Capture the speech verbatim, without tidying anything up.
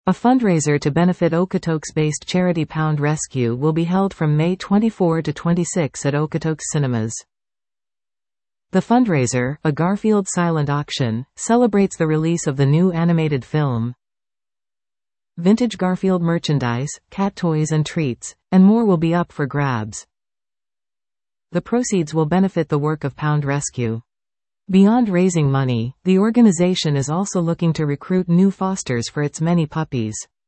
A fundraiser to benefit Okotoks-based charity Pound Rescue will be held from May twenty-fourth to twenty-sixth at Okotoks Cinemas. The fundraiser, a Garfield silent auction, celebrates the release of the new animated film. Vintage Garfield merchandise, cat toys and treats, and more will be up for grabs. The proceeds will benefit the work of Pound Rescue. Beyond raising money, the organization is also looking to recruit new fosters for its many puppies.